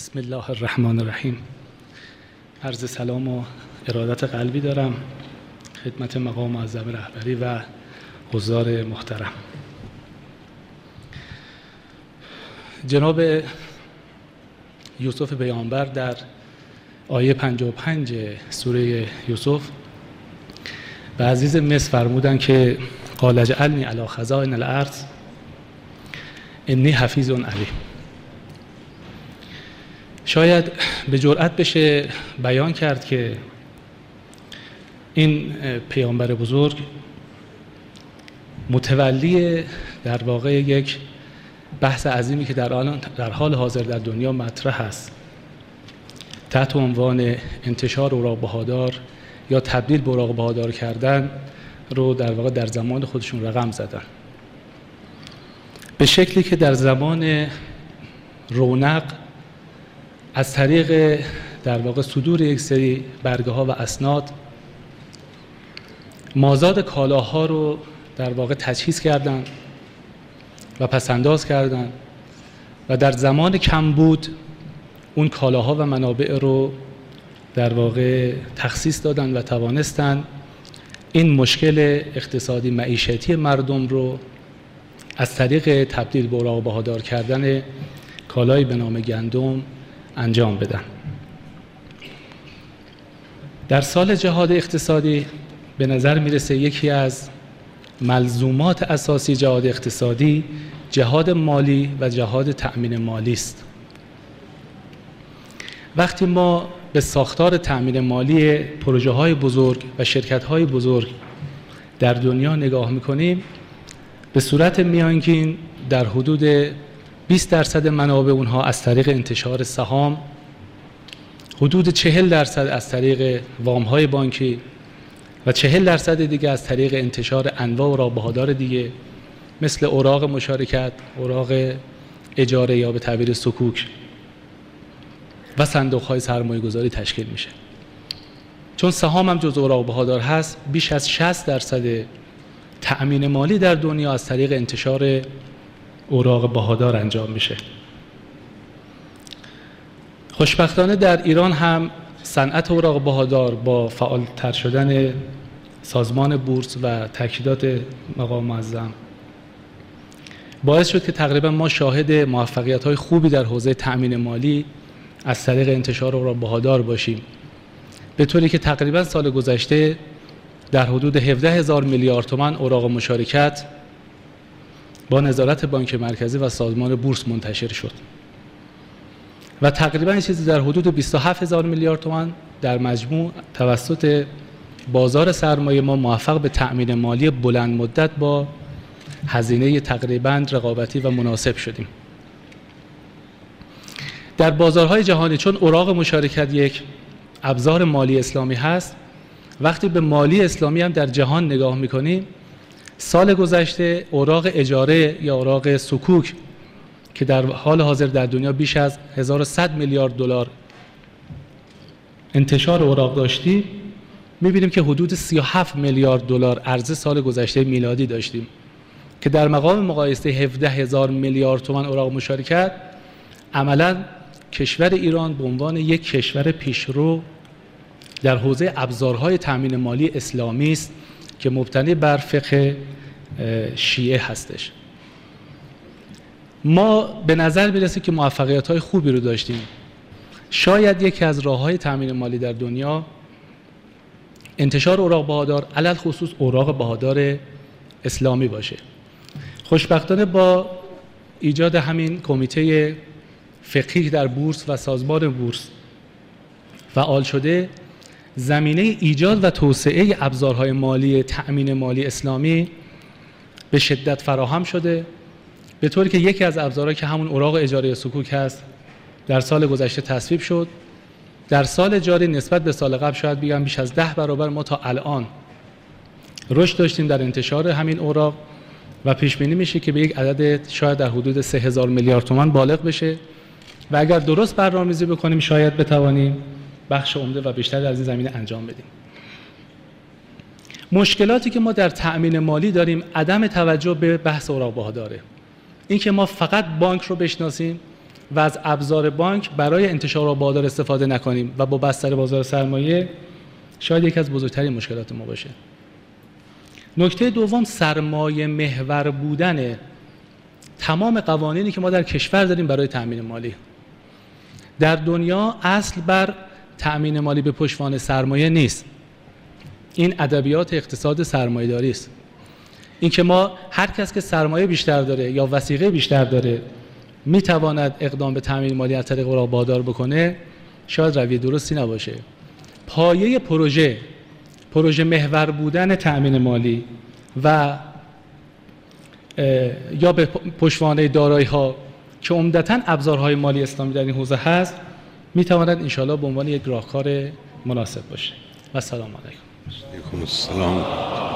بسم الله الرحمن الرحیم. عرض سلام و ارادت قلبی دارم خدمت مقام معظم رهبری و حضار محترم. جناب یوسف پیامبر در آیه 55 سوره یوسف به عزیز مصر فرمودن که قال اجعلنی علی خزائن الارض انی حفیظ علیم. شاید به جرأت بشه بیان کرد که این پیامبر بزرگ متولی در واقع یک بحث عظیمی که در حال حاضر در دنیا مطرح است تحت عنوان انتشار اوراق بهادار یا تبدیل به اوراق بهادار کردن رو در واقع در زمان خودشون رقم زدن، به شکلی که در زمان رونق از طریق در واقع صدور یک سری برگه ها و اسناد مازاد کالاها رو در واقع تجهیز کردن و پسنداز کردن و در زمان کمبود اون کالاها و منابع رو در واقع تخصیص دادن و توانستن این مشکل اقتصادی معیشتی مردم رو از طریق تبدیل به اوراق بهادار کردن کالایی به نام گندم انجام بدن. در سال جهاد اقتصادی به نظر میرسه یکی از ملزومات اساسی جهاد اقتصادی جهاد مالی و جهاد تأمین مالی است. وقتی ما به ساختار تأمین مالی پروژه های بزرگ و شرکت های بزرگ در دنیا نگاه میکنیم، به صورت میانگین در حدود 20% منابع اونها از طریق انتشار سهام، حدود 40% از طریق وام‌های بانکی و 40% دیگه از طریق انتشار انواع اوراق بهادار دیگه مثل اوراق مشارکت، اوراق اجاره یا به تعبیر صکوک و صندوق‌های سرمایه‌گذاری تشکیل میشه. چون سهام هم جزء اوراق بهادار هست، بیش از 60% تأمین مالی در دنیا از طریق انتشار اوراق بهادار انجام میشه. خوشبختانه در ایران هم صنعت اوراق بهادار با فعالتر شدن سازمان بورس و تاکیدات مقام معظم باعث شد که تقریبا ما شاهد موفقیت‌های خوبی در حوزه تأمین مالی از طریق انتشار اوراق بهادار باشیم، به طوری که تقریبا سال گذشته در حدود 17,000 میلیارد تومان اوراق مشارکت با نظارت بانک مرکزی و سازمان بورس منتشر شد و تقریبا چیزی در حدود 27,000 میلیارد تومان در مجموع توسط بازار سرمایه ما موفق به تأمین مالی بلند مدت با هزینه تقریبا رقابتی و مناسب شدیم. در بازارهای جهانی چون اوراق مشارکت یک ابزار مالی اسلامی هست، وقتی به مالی اسلامی هم در جهان نگاه میکنیم، سال گذشته اوراق اجاره یا اوراق صکوک که در حال حاضر در دنیا بیش از 1100 میلیارد دلار انتشار اوراق داشتیم، میبینیم که حدود 37 میلیارد دلار عرضه سال گذشته میلادی داشتیم که در مقام مقایسه 17,000 میلیارد تومان اوراق مشارکت عملاً کشور ایران به عنوان یک کشور پیشرو در حوزه ابزارهای تأمین مالی اسلامی است که مبتنی بر فقه شیعه هستش. ما به نظر میرسه که موفقیت‌های خوبی رو داشتیم. شاید یکی از راه‌های تأمین مالی در دنیا انتشار اوراق بهادار، علل خصوص اوراق بهادار اسلامی باشه. خوشبختانه با ایجاد همین کمیته فقهی در بورس و سازمان بورس فعال شده، زمینه ایجاد و توسعه ابزارهای مالی تأمین مالی اسلامی به شدت فراهم شده، به طوری که یکی از ابزارها که همون اوراق اجاره صکوک هست در سال گذشته تصویب شد. در سال جاری نسبت به سال قبل شاید بگم بیش از 10 برابر ما تا الان رشد داشتیم در انتشار همین اوراق و پیش بینی میشه که به یک عدد شاید در حدود 3,000 میلیارد تومان بالغ بشه و اگر درست برنامه‌ریزی بکنیم شاید بتوانیم بخش عمده و بیشتر در این زمینه انجام بدیم. مشکلاتی که ما در تأمین مالی داریم عدم توجه به بحث اوراق بهاداره. این که ما فقط بانک رو بشناسیم و از ابزار بانک برای انتشار اوراق بهادار استفاده نکنیم و با بستر بازار سرمایه، شاید یکی از بزرگترین مشکلات ما باشه. نکته دوم، سرمایه محور بودن تمام قوانینی که ما در کشور داریم برای تأمین مالی. در دنیا اصل بر تأمین مالی به پشتوانه سرمایه نیست. این ادبیات اقتصاد سرمایه‌داری است. این که ما هر کس که سرمایه بیشتر داره یا وثیقه بیشتر داره میتواند اقدام به تأمین مالی از طریق اوراق بهادار بکنه، شاید رویه درستی نباشه. پایه پروژه محور بودن تأمین مالی و یا به پشتوانه دارایی‌ها که عمدتاً ابزارهای مالی اسلامی در این حوزه هست، میتواند انشاءالله به عنوان یک راهکار مناسب باشه. و السلام علیکم. علیکم السلام.